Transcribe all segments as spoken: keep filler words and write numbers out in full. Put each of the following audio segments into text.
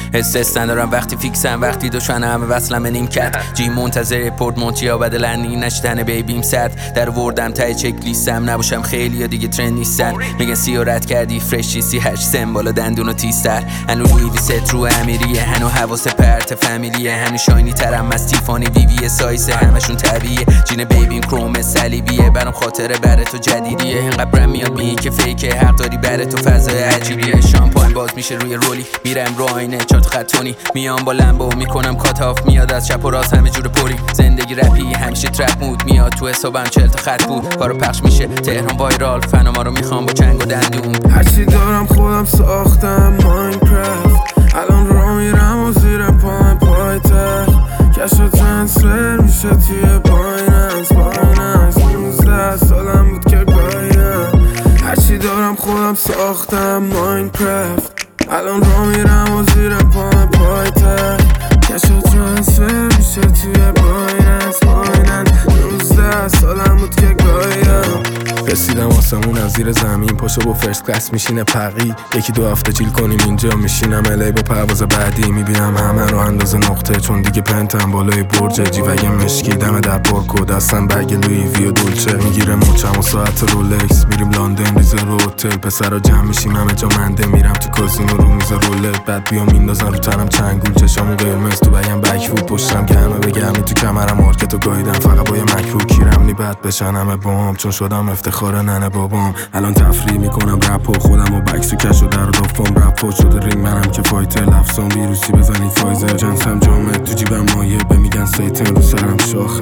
استرس ندارم وقتی فیکسم، وقتی دوشانه همه وصلم به نیمکت. جی منتظر پورت مونتیا بد لندی نشتن بیبیم سرد. در وردم تای چک لیستم نباشم خیلی یا دیگه ترند نیستن. میگن سی و رد کردی فرشی سی هشت سمبال و دندون و تیستر. هنو روی ست رو امیریه، هنو حواس پرت فامیلیه. هنو شاینی ترم از تیفانی وی وی سایسه، همشون طبیعیه. جین بیبیم کروم صلیبیه، برام خاطره بره تو جدیدیه. اینقدر میاد می که فیکه، حق داری بره تو فضای عجیبیه. شامپاین باز میشه روی رولی، میرم رو آینه چات خطونی. میام با لمبو میکنم کاتاف، میاد از چپ و راست همه جور پوری. زندگی رپی همیشه ترپ مود، میاد تو حسابم چهل تا خط بود. کارو پخش میشه تهران وایرال، فناما رو میخوام با چنگ و دندون. هرچی دارم خودم ساختم ماینکرافت. الان رو میرم و زیر پای پایتخت. کش و ترانسفر میشه توی بایننس بایننس. نوزده سالم بود که گاهیدم. هرچی دارم خودم ساختم ماینکرافت. الان رو میرم و زیر پای پایتخت. کش و ترانسفر میشه توی بایننس بایننس. نوزده سالم بود که گاهیدم. رسیدم آسمون از زیر زمین، پاشو با فرست کلاس میشینه پقی. یکی دو هفته چیل کنیم اینجا، میشینم الی با پرواز بعدی. میبینم همه رو اندازه نقطه، چون دیگه پنتم بالای برج. جیوگه مشکی دم در پارکو، دستم بگ لوی وی و دولچه. میگیره مچم و ساعت رولکس، میریم لندن ریزه رو هتل. پسرا جمع میشیم همه جا منده، میرم تو کازینو رو میز رولت. بعد بیام میندازن رو تنم چنگول، چشامو قرمز تو بگم بک بود. پشتم گرمه بگرمی تو کمرم مارکتو گاییدم. فقط با یه مکرو کیرم نی بد بشن همه بام، چون شدم افتخار ننه بابام. الان تفریح میکنم رپ و خودم و بکس و کش و در و دافام. رپ فوت شده رینگ منم که فایتر، لفظام ویروسی بزنید فایزر. جنسم جامعه تو جیبم مایه، بمیگن سیتن رو سرم شاخه.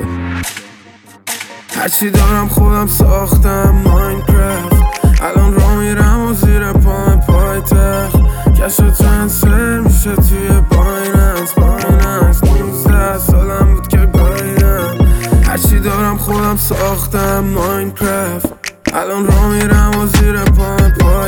هرچی دارم خودم ساختم ماینکرافت. الان رو میرم و زیر پای پایتخت. کش و ترانسفر میشه توی بایننس بایننس. نوزده سالم بود که گاهیدم. هرچی دارم خودم ساختم ماینکرافت. الان رو میرم و زیر پای پای